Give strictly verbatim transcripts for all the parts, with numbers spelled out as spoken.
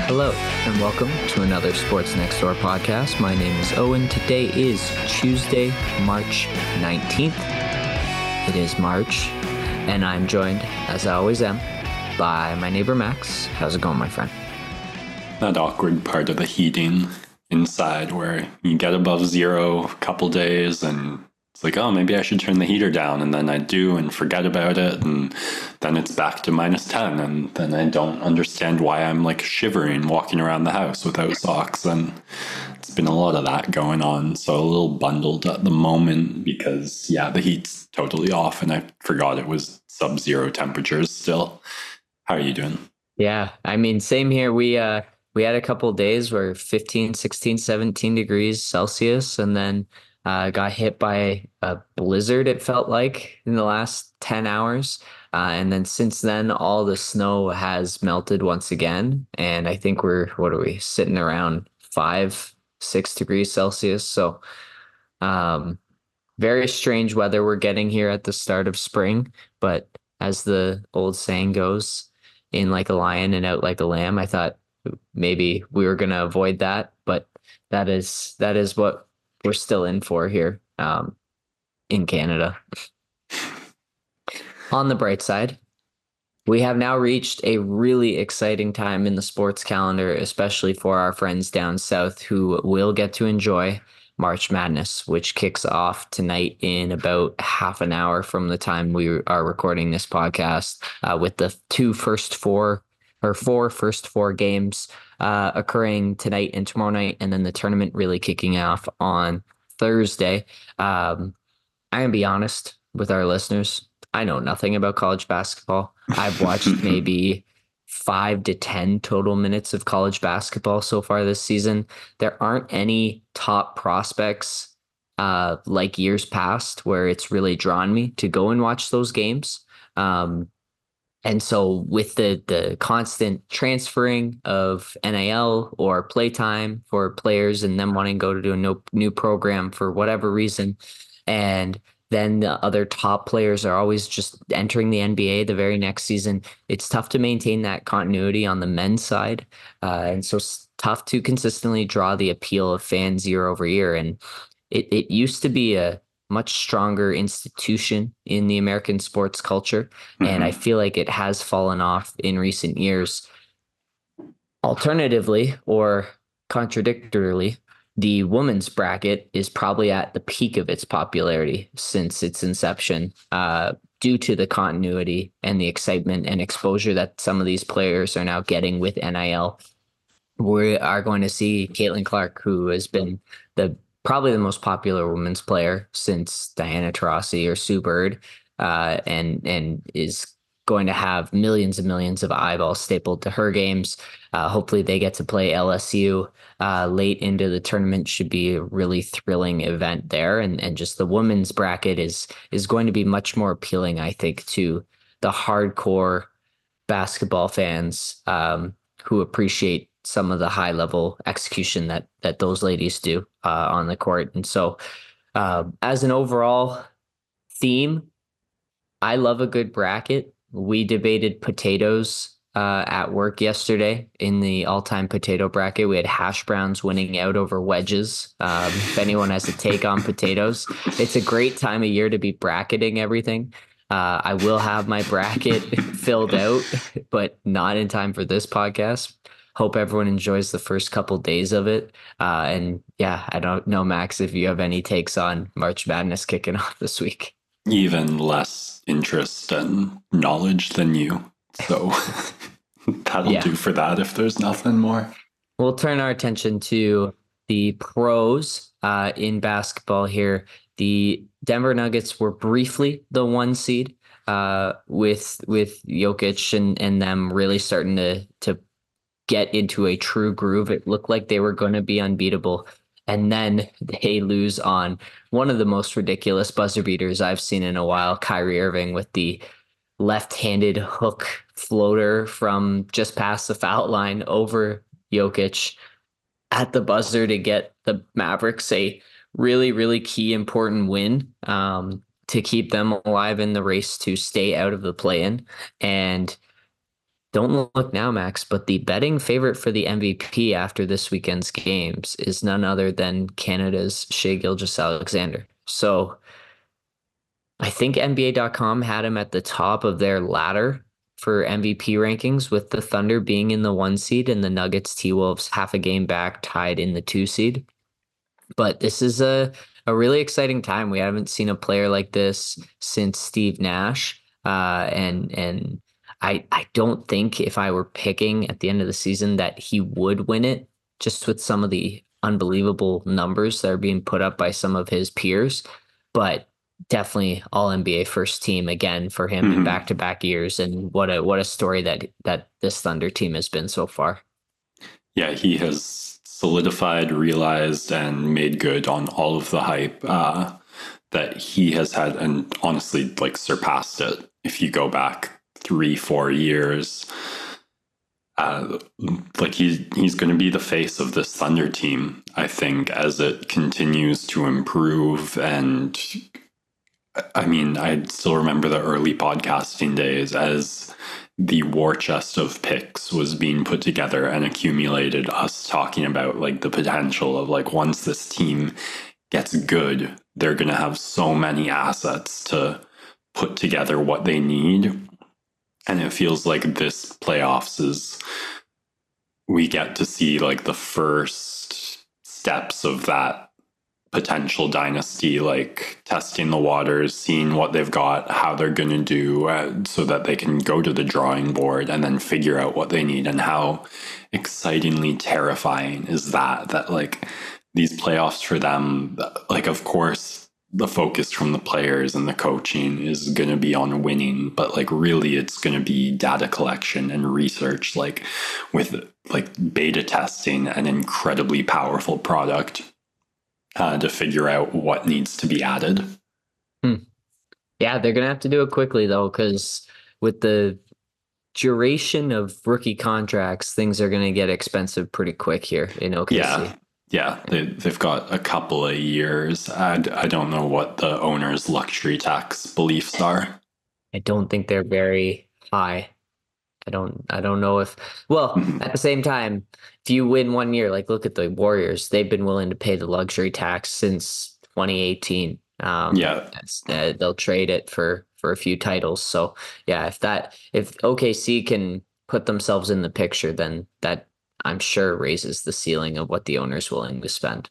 Hello, and welcome to another Sports Next Door podcast. My name is Owen. Today is Tuesday, March nineteenth. It is March, and I'm joined, as I always am, by my neighbor Max. How's it going, my friend? That awkward part of the heating inside where you get above zero a couple days and it's like, oh, maybe I should turn the heater down, and then I do and forget about it, and then it's back to minus ten, and then I don't understand why I'm like shivering walking around the house without socks. And it's been a lot of that going on, so a little bundled at the moment because yeah, the heat's totally off and I forgot it was sub-zero temperatures still. How are you doing? Yeah, I mean, same here. We uh we had a couple of days where fifteen, sixteen, seventeen degrees Celsius, and then uh, got hit by a blizzard, it felt like, in the last ten hours. Uh, and then since then, all the snow has melted once again. And I think we're, what are we, sitting around five, six degrees Celsius. So um, very strange weather we're getting here at the start of spring. But as the old saying goes, in like a lion and out like a lamb. I thought maybe we were going to avoid that, but that is that is what we're still in for here um, in Canada. On the bright side, we have now reached a really exciting time in the sports calendar, especially for our friends down south who will get to enjoy March Madness, which kicks off tonight in about half an hour from the time we are recording this podcast, uh, with the two first four or four first four games uh, occurring tonight and tomorrow night, and then the tournament really kicking off on Thursday. Um, I'm going to be honest with our listeners. I know nothing about college basketball. I've watched maybe five to ten total minutes of college basketball so far this season. There aren't any top prospects uh, like years past where it's really drawn me to go and watch those games. Um, and so with the the constant transferring of N I L or playtime for players and them wanting to go to do a no, new program for whatever reason, and then the other top players are always just entering the N B A the very next season, it's tough to maintain that continuity on the men's side. Uh, and so it's tough to consistently draw the appeal of fans year over year. And it, it used to be a much stronger institution in the American sports culture. Mm-hmm. And I feel like it has fallen off in recent years. Alternatively, or contradictorily, the women's bracket is probably at the peak of its popularity since its inception, uh, due to the continuity and the excitement and exposure that some of these players are now getting with N I L. We are going to see Caitlin Clark, who has been the probably the most popular women's player since Diana Taurasi or Sue Bird, uh, and and is going to have millions and millions of eyeballs stapled to her games. Uh, hopefully they get to play L S U uh, late into the tournament. Should be a really thrilling event there. And, and just the women's bracket is, is going to be much more appealing, I think, to the hardcore basketball fans um, who appreciate some of the high level execution that, that those ladies do uh, on the court. And so uh, as an overall theme, I love a good bracket. We debated potatoes uh, at work yesterday in the all-time potato bracket. We had hash browns winning out over wedges. Um, if anyone has a take on potatoes, it's a great time of year to be bracketing everything. Uh, I will have my bracket filled out, but not in time for this podcast. Hope everyone enjoys the first couple days of it. Uh, and yeah, I don't know, Max, if you have any takes on March Madness kicking off this week. Even less interest and knowledge than you. So that'll yeah. do for that if there's nothing more. We'll turn our attention to the pros uh, in basketball here. The Denver Nuggets were briefly the one seed uh, with with Jokic and, and them really starting to to get into a true groove. It looked like they were going to be unbeatable. And then they lose on one of the most ridiculous buzzer beaters I've seen in a while, Kyrie Irving with the left-handed hook floater from just past the foul line over Jokic at the buzzer to get the Mavericks a really, really key important win um, to keep them alive in the race to stay out of the play-in. And Don't look now, Max, but the betting favorite for the M V P after this weekend's games is none other than Canada's Shai Gilgeous-Alexander. So I think N B A dot com had him at the top of their ladder for M V P rankings, with the Thunder being in the one seed and the Nuggets, T-Wolves half a game back, tied in the two seed. But this is a, a really exciting time. We haven't seen a player like this since Steve Nash. Uh, and and I I don't think, if I were picking at the end of the season, that he would win it, just with some of the unbelievable numbers that are being put up by some of his peers. But definitely all N B A first team again for him Mm-hmm. in back-to-back years. And what a what a story that that this Thunder team has been so far. Yeah, he has solidified, realized, and made good on all of the hype uh, that he has had, and honestly, like, surpassed it. If you go back three, four years, uh, like he he's going to be the face of this Thunder team, I think, as it continues to improve. And I mean, I still remember the early podcasting days as the war chest of picks was being put together and accumulated, us talking about like the potential of like, once this team gets good, they're going to have so many assets to put together what they need. And it feels like this playoffs is, we get to see like the first steps of that potential dynasty, like testing the waters, seeing what they've got, how they're going to do, uh, so that they can go to the drawing board and then figure out what they need. And how excitingly terrifying is that, that like these playoffs for them, like, of course, the focus from the players and the coaching is going to be on winning, but like really it's going to be data collection and research, like with like beta testing an incredibly powerful product uh, to figure out what needs to be added. Hmm. Yeah, they're going to have to do it quickly though, because with the duration of rookie contracts, things are going to get expensive pretty quick here in O K C. Yeah. Yeah, they, they've got a couple of years. I, I don't know what the owner's luxury tax beliefs are. I don't think they're very high. I don't I don't know if, well, Mhm. at the same time, if you win one year, like look at the Warriors, they've been willing to pay the luxury tax since twenty eighteen. Um, Yeah. that's, uh, they'll trade it for for a few titles. So yeah, if that if O K C can put themselves in the picture, then that, I'm sure, raises the ceiling of what the owner's willing to spend.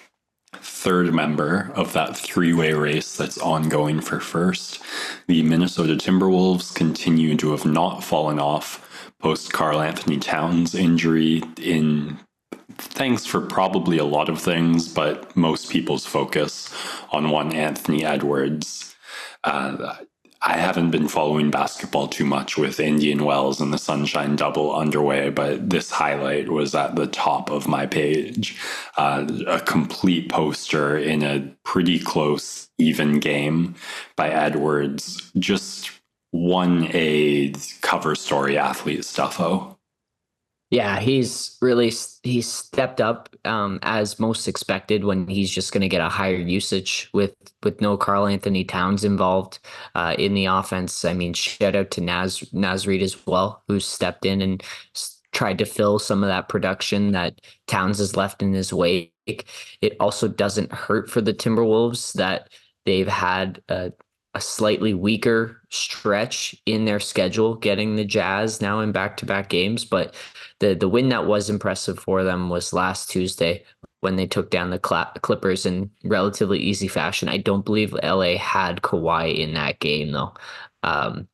Third member of that three-way race that's ongoing for first, the Minnesota Timberwolves continue to have not fallen off post Karl Anthony Towns injury, in thanks for probably a lot of things, but most people's focus on one Anthony Edwards. Uh, I haven't been following basketball too much with Indian Wells and the Sunshine Double underway, but this highlight was at the top of my page. Uh, a complete poster in a pretty close, even game by Edwards. Just one A cover story athlete stuffo. Yeah, he's really he's stepped up um, as most expected, when he's just going to get a higher usage with with no Karl Anthony Towns involved uh, in the offense. I mean, shout out to Naz Naz Reid as well, who's stepped in and s- tried to fill some of that production that Towns has left in his wake. It also doesn't hurt for the Timberwolves that they've had a, a slightly weaker stretch in their schedule, getting the Jazz now in back-to-back games, but the the win that was impressive for them was last Tuesday when they took down the Clippers in relatively easy fashion. I don't believe L A had Kawhi in that game though. Um,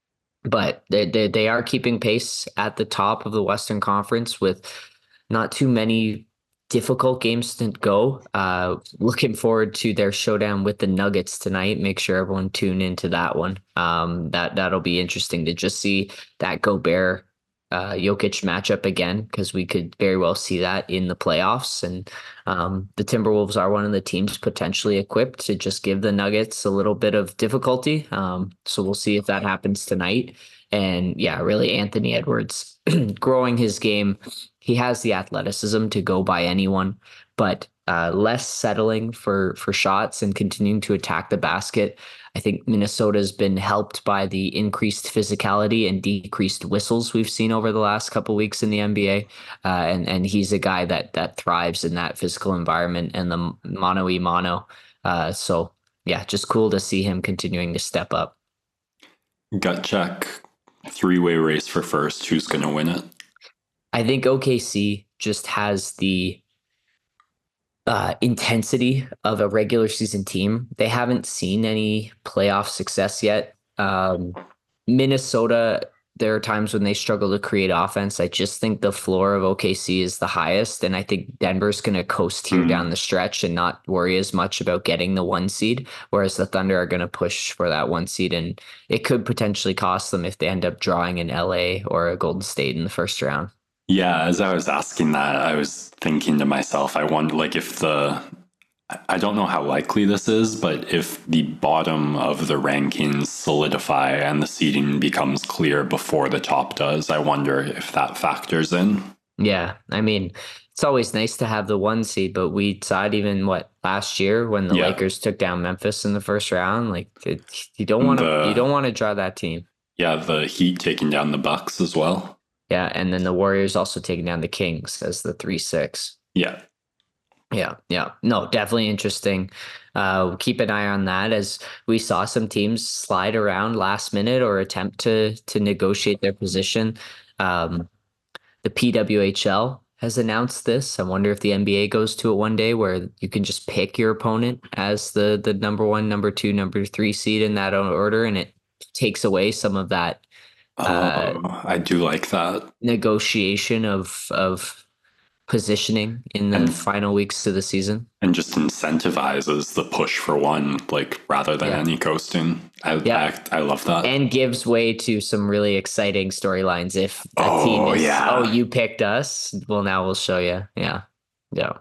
but they, they they are keeping pace at the top of the Western Conference with not too many difficult games to go. Uh, looking forward to their showdown with the Nuggets tonight. Make sure everyone tune into that one. Um, that that'll be interesting to just see that Gobert uh, Jokic matchup again, because we could very well see that in the playoffs. And um, the Timberwolves are one of the teams potentially equipped to just give the Nuggets a little bit of difficulty. Um, so we'll see if that happens tonight. And yeah, really, Anthony Edwards growing his game. He has the athleticism to go by anyone, but uh, less settling for for shots and continuing to attack the basket. I think Minnesota's been helped by the increased physicality and decreased whistles we've seen over the last couple weeks in the N B A, uh, and and he's a guy that that thrives in that physical environment and the mano y mano. Uh, so yeah, just cool to see him continuing to step up. Gut check, three way race for first. Who's going to win it? I think O K C just has the uh, intensity of a regular season team. They haven't seen any playoff success yet. Um, Minnesota, there are times when they struggle to create offense. I just think the floor of O K C is the highest, and I think Denver's going to coast here mm. down the stretch and not worry as much about getting the one seed, whereas the Thunder are going to push for that one seed, and it could potentially cost them if they end up drawing an L A or a Golden State in the first round. Yeah, as I was asking that, I was thinking to myself, I wonder, like, if the, I don't know how likely this is, but if the bottom of the rankings solidify and the seeding becomes clear before the top does, I wonder if that factors in. Yeah, I mean, it's always nice to have the one seed, but we saw it even, what, last year when the yeah. Lakers took down Memphis in the first round. Like, it, you don't want to, you don't want to draw that team. Yeah, the Heat taking down the Bucks as well. Yeah, and then the Warriors also taking down the Kings as the three six. Yeah. Yeah, yeah. No, definitely interesting. Uh, keep an eye on that as we saw some teams slide around last minute or attempt to to negotiate their position. Um, the P W H L has announced this. I wonder if the N B A goes to it one day where you can just pick your opponent as the the number one, number two, number three seed in that order, and it takes away some of that Uh, uh, I do like that negotiation of of positioning in the and, final weeks of the season, and just incentivizes the push for one, like rather than yeah. any coasting. I, yeah. I I love that, and gives way to some really exciting storylines. If a oh, team is, yeah. oh, you picked us, well, now we'll show you. Yeah, yeah.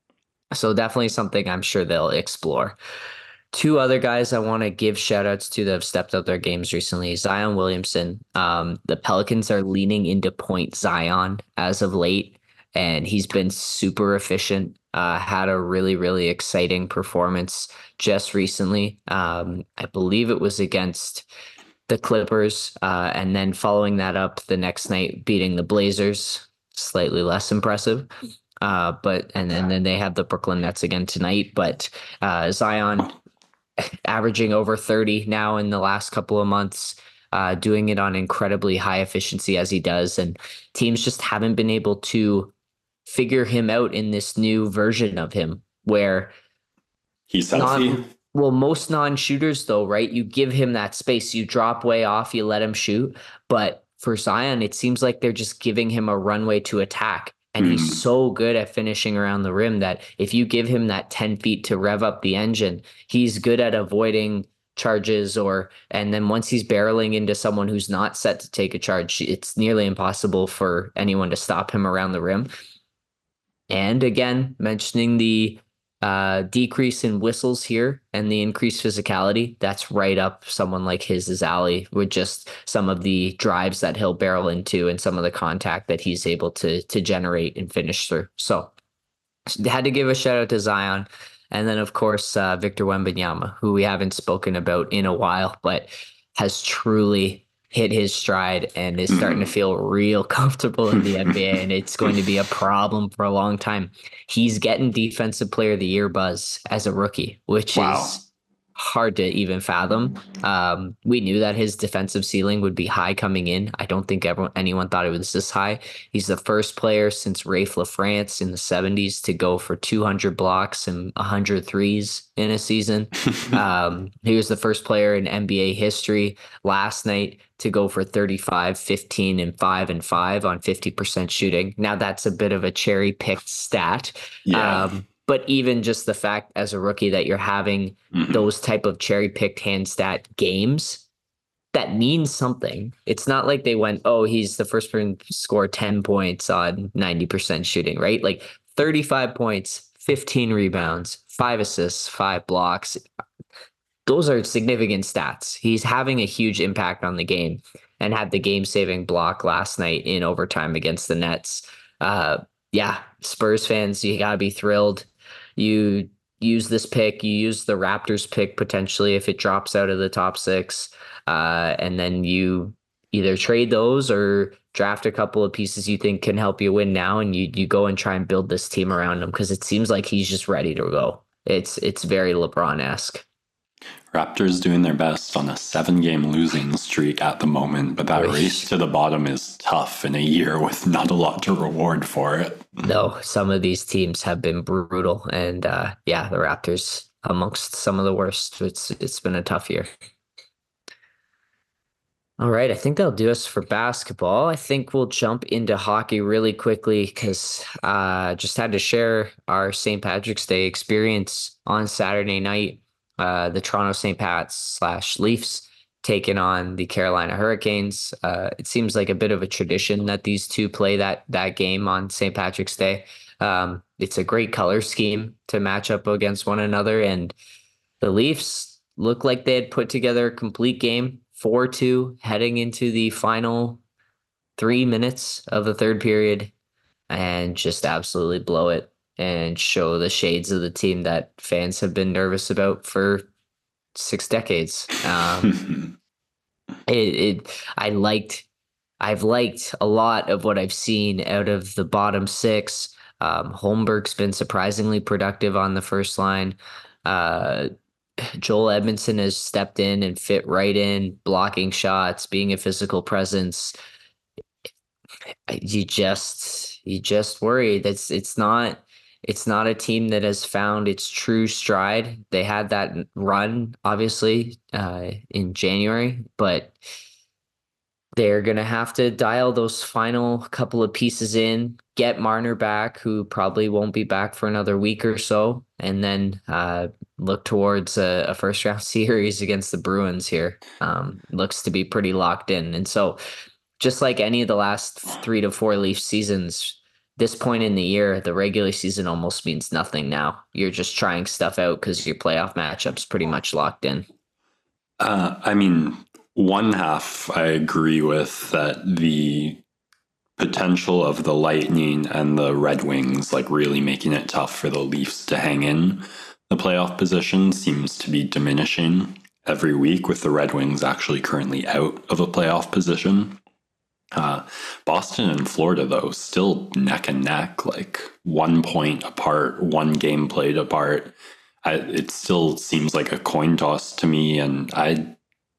So definitely something I'm sure they'll explore. Two other guys I want to give shout outs to that have stepped up their games recently. Zion Williamson. Um, the Pelicans are leaning into point Zion as of late, and he's been super efficient. Uh, had a really, really exciting performance just recently. Um, I believe it was against the Clippers, uh, and then following that up the next night, beating the Blazers. Slightly less impressive. Uh, but and, and then they have the Brooklyn Nets again tonight. But uh, Zion averaging over thirty now in the last couple of months, uh, doing it on incredibly high efficiency as he does. And teams just haven't been able to figure him out in this new version of him where he's healthy. Non, well, most non-shooters though, right? You give him that space, you drop way off, you let him shoot. But for Zion, it seems like they're just giving him a runway to attack. And he's mm. so good at finishing around the rim that if you give him that ten feet to rev up the engine, he's good at avoiding charges or, and then once he's barreling into someone who's not set to take a charge, it's nearly impossible for anyone to stop him around the rim. And again, mentioning the uh, decrease in whistles here and the increased physicality, that's right up someone like his alley with just some of the drives that he'll barrel into and some of the contact that he's able to to generate and finish through. So had to give a shout out to Zion. And then, of course, uh, Victor Wembanyama, who we haven't spoken about in a while, but has truly hit his stride and is starting to feel real comfortable in the N B A, and it's going to be a problem for a long time. He's getting Defensive Player of the Year buzz as a rookie, which wow. is hard to even fathom. Um, we knew that his defensive ceiling would be high coming in. I don't think everyone, anyone thought it was this high. He's the first player since Rafe LaFrance in the seventies to go for two hundred blocks and one hundred threes in a season. um, he was the first player in N B A history last night to go for thirty-five, fifteen, and five and five on fifty percent shooting. Now that's a bit of a cherry picked stat. Yeah. Um, But even just the fact as a rookie that you're having mm-hmm. those type of cherry picked hand stat games, that means something. It's not like they went, oh, he's the first person to score ten points on ninety percent shooting, right? Like thirty-five points, fifteen rebounds, five assists, five blocks. Those are significant stats. He's having a huge impact on the game and had the game saving block last night in overtime against the Nets. Uh, yeah, Spurs fans, you got to be thrilled. You use this pick, you use the Raptors pick potentially if it drops out of the top six, uh, and then you either trade those or draft a couple of pieces you think can help you win now, and you you go and try and build this team around him because it seems like he's just ready to go. It's it's very LeBron-esque. Raptors doing their best on a seven game losing streak at the moment, but that race to the bottom is tough in a year with not a lot to reward for it. No, some of these teams have been brutal, and uh, yeah, the Raptors amongst some of the worst. It's it's been a tough year. All right, I think that'll do us for basketball. I think we'll jump into hockey really quickly because uh just had to share our Saint Patrick's Day experience on Saturday night. Uh, the Toronto Saint Pats slash Leafs taking on the Carolina Hurricanes. Uh, it seems like a bit of a tradition that these two play that that game on Saint Patrick's Day. Um, it's a great color scheme to match up against one another, and the Leafs look like they had put together a complete game, four two, heading into the final three minutes of the third period, and just absolutely blow it and show the shades of the team that fans have been nervous about for six decades. Um, it, it, I liked, I've liked a lot of what I've seen out of the bottom six. Um, Holmberg's been surprisingly productive on the first line. Uh, Joel Edmondson has stepped in and fit right in, blocking shots, being a physical presence. You just, you just worry that's it's not. It's not a team that has found its true stride. They had that run, obviously, uh, in January, but they're going to have to dial those final couple of pieces in, get Marner back, who probably won't be back for another week or so, and then uh, look towards a, a first-round series against the Bruins here. Um, looks to be pretty locked in. And so just like any of the last three to four Leaf seasons, this point in the year, the regular season almost means nothing now. You're just trying stuff out because your playoff matchup's pretty much locked in. Uh, I mean, one half I agree with that the potential of the Lightning and the Red Wings, like really making it tough for the Leafs to hang in the playoff position, seems to be diminishing every week, with the Red Wings actually currently out of a playoff position. Uh, Boston and Florida, though, still neck and neck, like one point apart, one game played apart. I, it still seems like a coin toss to me. And I,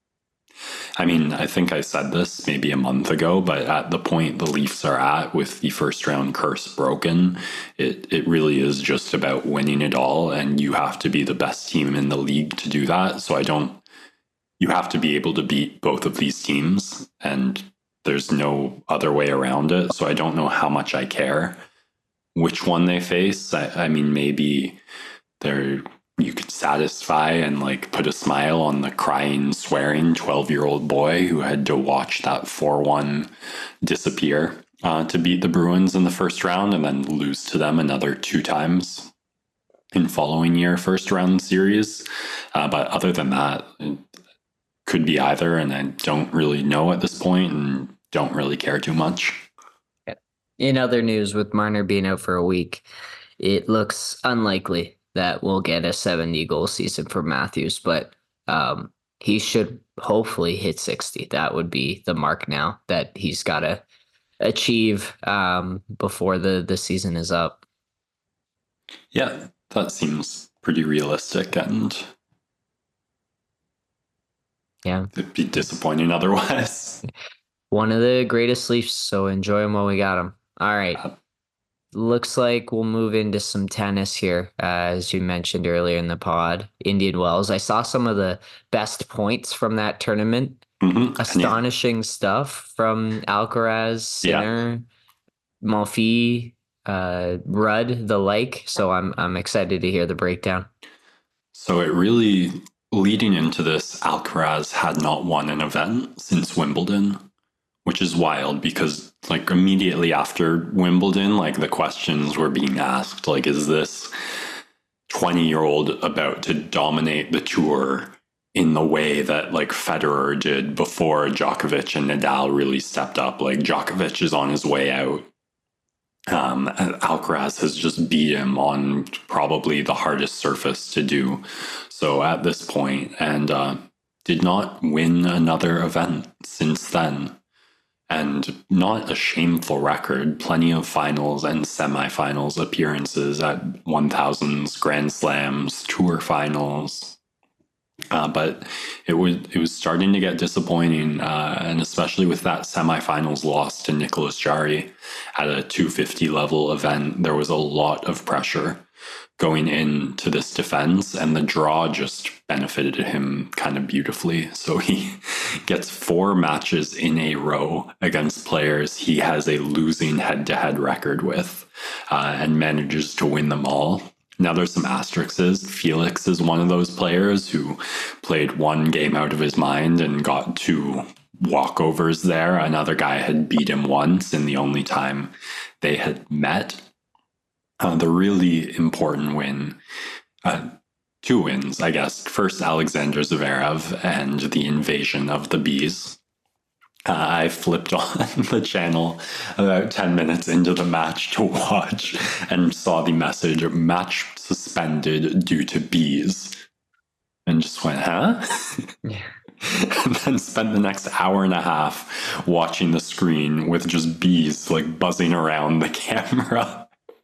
I mean, I think I said this maybe a month ago, but at the point the Leafs are at with the first round curse broken, it, it really is just about winning it all. And you have to be the best team in the league to do that. So I don't, you have to be able to beat both of these teams, and there's no other way around it. So I don't know how much I care which one they face. I, I mean, maybe they're, you could satisfy and like put a smile on the crying, swearing twelve year old boy who had to watch that four one disappear uh, to beat the Bruins in the first round and then lose to them another two times in following year first round series. Uh, but other than that, it could be either. And I don't really know at this point and don't really care too much. In other news, with Marner being out for a week, it looks unlikely that we'll get a seventy goal season for Matthews, but um, he should hopefully hit sixty. That would be the mark now that he's got to achieve um, before the, the season is up. Yeah, that seems pretty realistic, and yeah, it'd be disappointing otherwise. One of the greatest Leafs, so enjoy them while we got them. All right. Uh, Looks like we'll move into some tennis here, uh, as you mentioned earlier in the pod. Indian Wells. I saw some of the best points from that tournament. Mm-hmm. Astonishing yeah. stuff from Alcaraz, Sinner, yeah. Monfils, uh, Rudd, the like. So I'm I'm excited to hear the breakdown. So it really, leading into this, Alcaraz had not won an event since Wimbledon, which is wild because like immediately after Wimbledon, like the questions were being asked, like, is this twenty year old about to dominate the tour in the way that like Federer did before Djokovic and Nadal really stepped up? Like Djokovic is on his way out. Um, Alcaraz has just beat him on probably the hardest surface to do so at this point, and uh, did not win another event since then. And not a shameful record, plenty of finals and semifinals appearances at one thousands, Grand Slams, Tour finals. Uh, but it was it was starting to get disappointing, uh, and especially with that semifinals loss to Nicolas Jarry at a two fifty level event, there was a lot of pressure going into this defense, and the draw just benefited him kind of beautifully. So he gets four matches in a row against players he has a losing head-to-head record with, uh, and manages to win them all. Now there's some asterisks. Felix is one of those players who played one game out of his mind and got two walkovers there. Another guy had beat him once in the only time they had met. Uh, the really important win, uh, two wins, I guess. First, Alexander Zverev and the invasion of the bees. Uh, I flipped on the channel about ten minutes into the match to watch and saw the message, match suspended due to bees. And just went, huh? Yeah. And then spent the next hour and a half watching the screen with just bees like buzzing around the camera.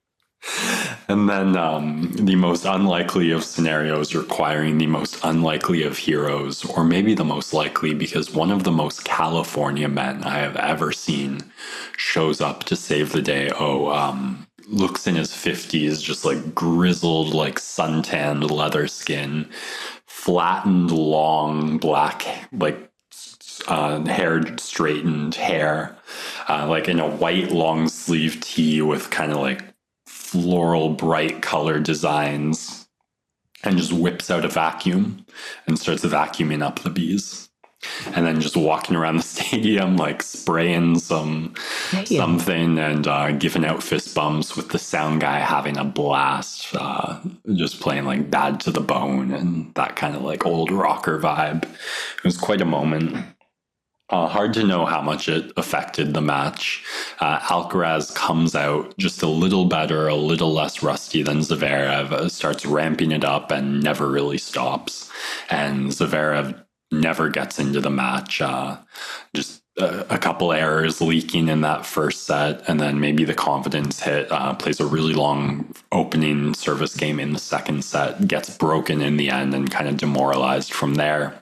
And then um, the most unlikely of scenarios requiring the most unlikely of heroes, or maybe the most likely, because one of the most California men I have ever seen shows up to save the day. Oh, um, looks in his fifties, just like grizzled, like suntanned leather skin, flattened, long, black, like uh, hair, straightened hair, uh, like in a white long sleeve tee with kind of like floral, bright color designs, and just whips out a vacuum and starts vacuuming up the bees. And then just walking around the stadium, like spraying some Yeah. something and uh, giving out fist bumps with the sound guy having a blast, uh, just playing like Bad to the Bone and that kind of like old rocker vibe. It was quite a moment. Uh, hard to know how much it affected the match. Uh, Alcaraz comes out just a little better, a little less rusty than Zverev, uh, starts ramping it up and never really stops. And Zverev never gets into the match. Uh, just a, a couple errors leaking in that first set, and then maybe the confidence hit, uh, plays a really long opening service game in the second set, gets broken in the end and kind of demoralized from there.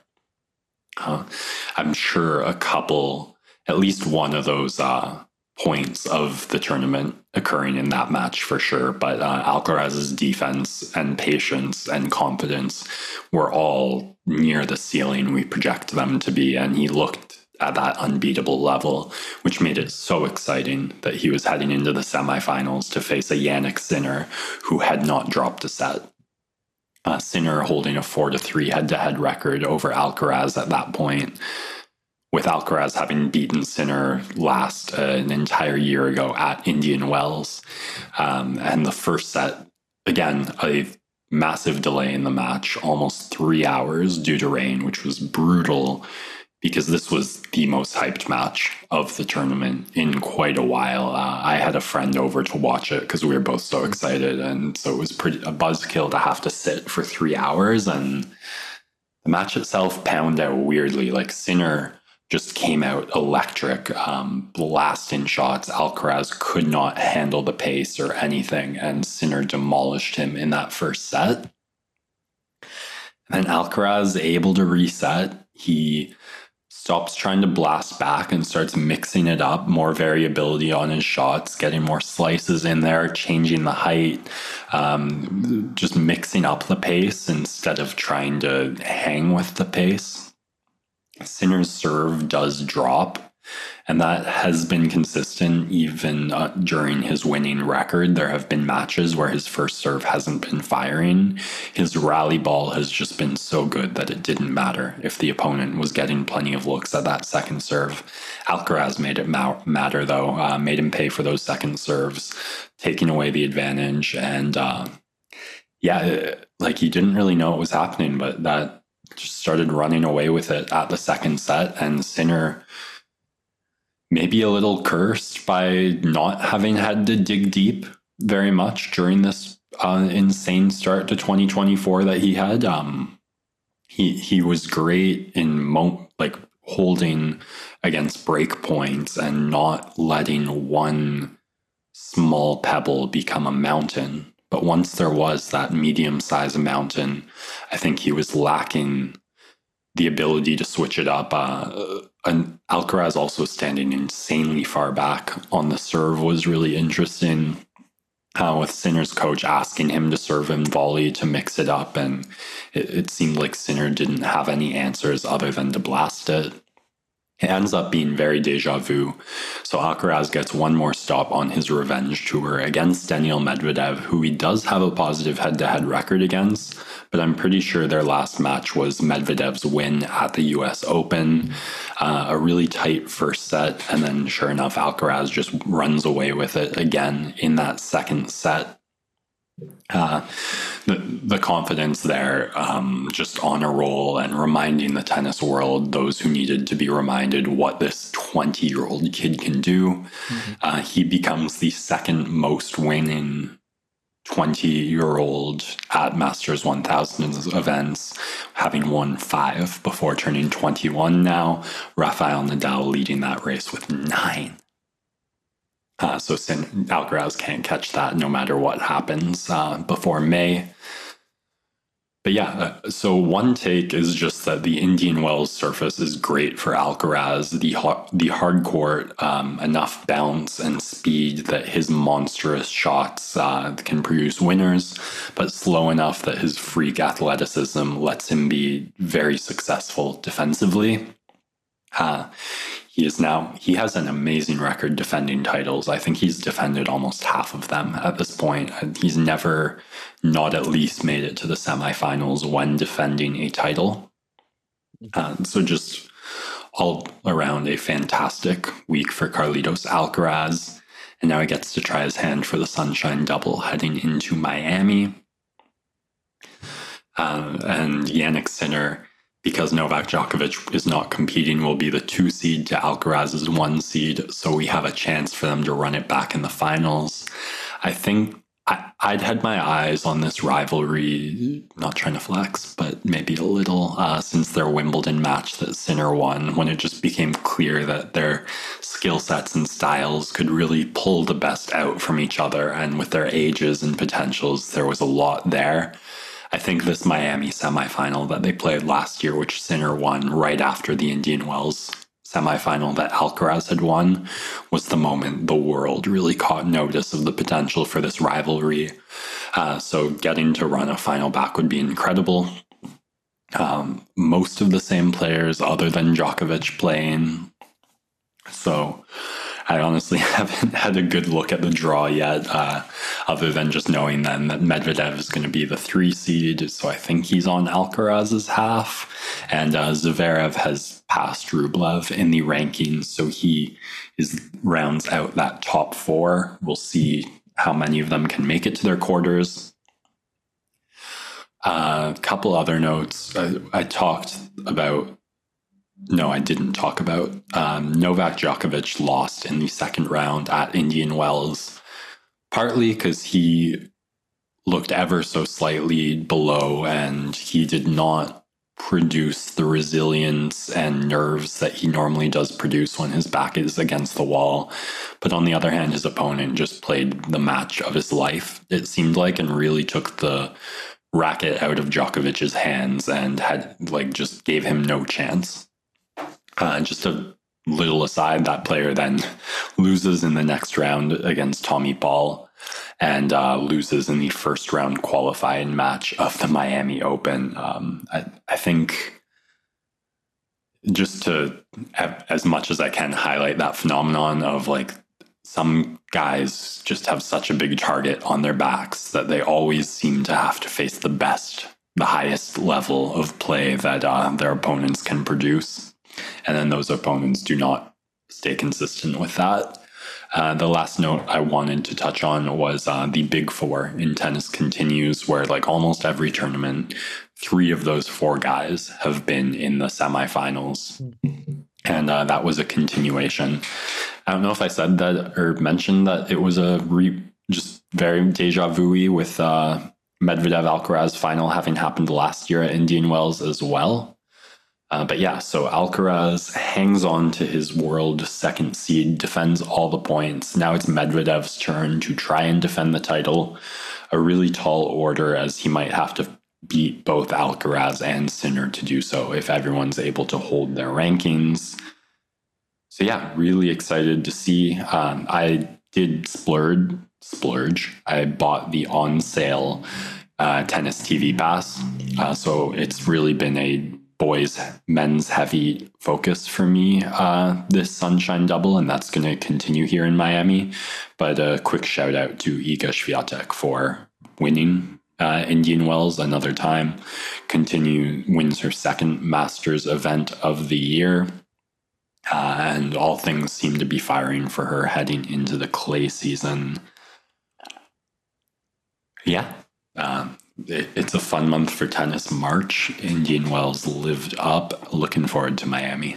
Uh, I'm sure a couple, at least one of those uh, points of the tournament occurring in that match for sure. But uh, Alcaraz's defense and patience and confidence were all near the ceiling we project them to be. And he looked at that unbeatable level, which made it so exciting that he was heading into the semifinals to face a Jannik Sinner who had not dropped a set. Uh, Sinner holding a four to three head-to-head record over Alcaraz at that point, with Alcaraz having beaten Sinner last uh, an entire year ago at Indian Wells. Um, and the first set, again, a massive delay in the match, almost three hours due to rain, which was brutal because this was the most hyped match of the tournament in quite a while. Uh, I had a friend over to watch it because we were both so excited. And so it was pretty a buzzkill to have to sit for three hours. And the match itself pounded out weirdly. Like Sinner just came out electric, um, blasting shots. Alcaraz could not handle the pace or anything. And Sinner demolished him in that first set. And then Alcaraz able to reset. He stops trying to blast back and starts mixing it up, more variability on his shots, getting more slices in there, changing the height, um, just mixing up the pace instead of trying to hang with the pace. Sinner's serve does drop, and that has been consistent even uh, during his winning record. There have been matches where his first serve hasn't been firing. His rally ball has just been so good that it didn't matter if the opponent was getting plenty of looks at that second serve. Alcaraz made it ma- matter, though, uh, made him pay for those second serves, taking away the advantage. And uh, yeah, like he didn't really know what was happening, but that just started running away with it at the second set, and Sinner maybe a little cursed by not having had to dig deep very much during this uh, insane start to twenty twenty-four that he had. Um, he he was great in mo- like holding against break points and not letting one small pebble become a mountain. But once there was that medium-sized mountain, I think he was lacking the ability to switch it up. Uh, and Alcaraz also standing insanely far back on the serve was really interesting. Uh, with Sinner's coach asking him to serve and volley to mix it up, and it, it seemed like Sinner didn't have any answers other than to blast it. It ends up being very deja vu. So Alcaraz gets one more stop on his revenge tour against Daniil Medvedev, who he does have a positive head-to-head record against, but I'm pretty sure their last match was Medvedev's win at the U S Open. Uh, a really tight first set, and then sure enough, Alcaraz just runs away with it again in that second set. Uh, the the confidence there, um, just on a roll and reminding the tennis world, those who needed to be reminded what this twenty-year-old kid can do. Mm-hmm. Uh, he becomes the second most winning twenty-year-old at Masters one thousand events, having won five before turning twenty-one now. Rafael Nadal leading that race with nine. Uh, so Sin- Alcaraz can't catch that no matter what happens uh, before May. But yeah, uh, so one take is just that the Indian Wells surface is great for Alcaraz. The, ha- the hard court, um, enough bounce and speed that his monstrous shots uh, can produce winners, but slow enough that his freak athleticism lets him be very successful defensively. Uh, he is now, he has an amazing record defending titles. I think he's defended almost half of them at this point. He's never not at least made it to the semifinals when defending a title. Uh, so just all around a fantastic week for Carlitos Alcaraz. And now he gets to try his hand for the Sunshine Double heading into Miami. Uh, and Jannik Sinner, because Novak Djokovic is not competing, will be the two seed to Alcaraz's one seed. So we have a chance for them to run it back in the finals. I think I, I'd had my eyes on this rivalry, not trying to flex, but maybe a little, uh, since their Wimbledon match that Sinner won, when it just became clear that their skill sets and styles could really pull the best out from each other. And with their ages and potentials, there was a lot there. I think this Miami semifinal that they played last year, which Sinner won right after the Indian Wells semifinal that Alcaraz had won, was the moment the world really caught notice of the potential for this rivalry. Uh, so getting to run a final back would be incredible. Um, most of the same players other than Djokovic playing. So I honestly haven't had a good look at the draw yet, uh, other than just knowing then that Medvedev is going to be the three seed. So I think he's on Alcaraz's half. And uh, Zverev has passed Rublev in the rankings. So he is rounds out that top four. We'll see how many of them can make it to their quarters. A uh, couple other notes. I, I talked about No, I didn't talk about. Um, Novak Djokovic lost in the second round at Indian Wells, partly because he looked ever so slightly below and he did not produce the resilience and nerves that he normally does produce when his back is against the wall. But on the other hand, his opponent just played the match of his life, it seemed like, and really took the racket out of Djokovic's hands and had like just gave him no chance. Uh, just a little aside, that player then loses in the next round against Tommy Paul and uh, loses in the first round qualifying match of the Miami Open. Um, I, I think just to, as much as I can, highlight that phenomenon of like some guys just have such a big target on their backs that they always seem to have to face the best, the highest level of play that uh, their opponents can produce. And then those opponents do not stay consistent with that. Uh, the last note I wanted to touch on was uh, the Big Four in tennis continues, where like almost every tournament, three of those four guys have been in the semifinals. and uh, that was a continuation. I don't know if I said that or mentioned that it was a re- just very deja vu-y with uh, Medvedev-Alcaraz final having happened last year at Indian Wells as well. Uh, but yeah, so Alcaraz hangs on to his world second seed, defends all the points. Now it's Medvedev's turn to try and defend the title. A really tall order, as he might have to beat both Alcaraz and Sinner to do so if everyone's able to hold their rankings. So yeah, really excited to see. Um, I did splurge, splurge. I bought the on sale uh, tennis T V pass. Uh, so it's really been a boys men's heavy focus for me uh, this Sunshine Double, and that's going to continue here in Miami. But a quick shout out to Iga Swiatek for winning uh, Indian Wells another time. Continue wins her second Masters event of the year. Uh, and all things seem to be firing for her heading into the clay season. Yeah, um, it, it's a fun month for tennis. March, Indian Wells lived up. Looking forward to Miami.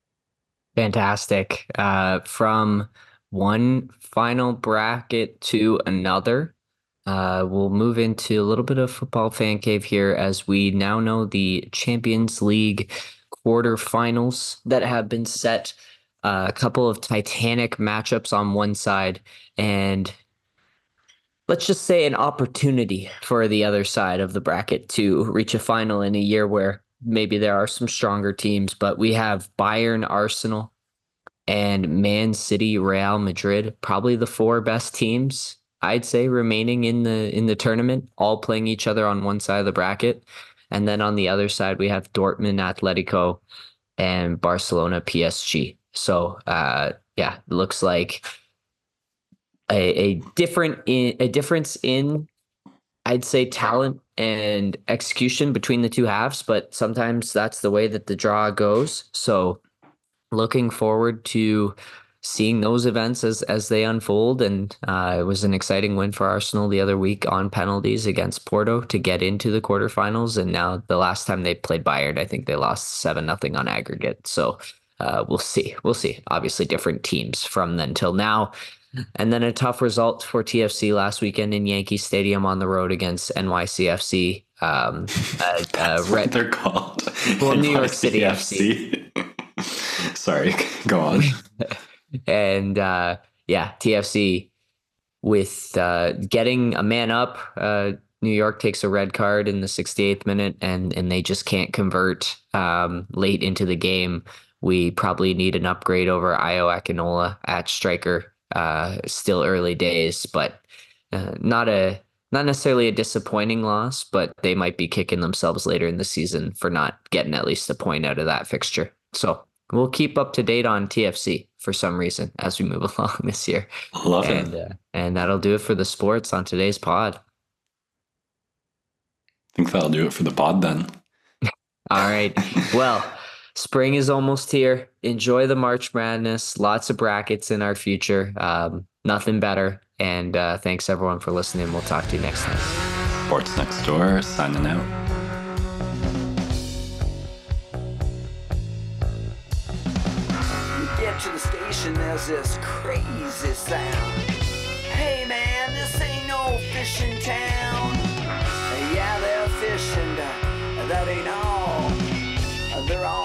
Fantastic. Uh, from one final bracket to another, uh, we'll move into a little bit of football fan cave here as we now know the Champions League quarterfinals that have been set. Uh, a couple of titanic matchups on one side, and let's just say an opportunity for the other side of the bracket to reach a final in a year where maybe there are some stronger teams. But we have Bayern, Arsenal, and Man City, Real Madrid, probably the four best teams, I'd say, remaining in the in the tournament, all playing each other on one side of the bracket. And then on the other side, we have Dortmund, Atletico, and Barcelona, P S G. So, uh, yeah, it looks like a, a different in, a difference in, I'd say, talent and execution between the two halves. But sometimes that's the way that the draw goes. So, looking forward to seeing those events as as they unfold. And uh, it was an exciting win for Arsenal the other week on penalties against Porto to get into the quarterfinals. And now the last time they played Bayern, I think they lost seven nothing on aggregate. So uh, we'll see. We'll see. Obviously different teams from then till now. And then a tough result for T F C last weekend in Yankee Stadium on the road against N Y C F C. Um, uh, uh, That's what they're called. Well, New York City F C. Sorry, go on. And uh, yeah, T F C with uh, getting a man up. Uh, New York takes a red card in the sixty-eighth minute, and and they just can't convert um, late into the game. We probably need an upgrade over Io Akinola at striker. Uh, still early days, but uh, not a not necessarily a disappointing loss. But they might be kicking themselves later in the season for not getting at least a point out of that fixture. So we'll keep up to date on T F C for some reason as we move along this year. Love and, it. Uh, and that'll do it for the sports on today's pod. I think that'll do it for the pod then. All right. Well, spring is almost here. Enjoy the March Madness. Lots of brackets in our future. Um, nothing better. And uh, thanks everyone for listening. We'll talk to you next time. Sports Next Door signing out. To the station, there's this crazy sound. Hey man, this ain't no fishing town. Yeah, they're fishing, that ain't all. They're all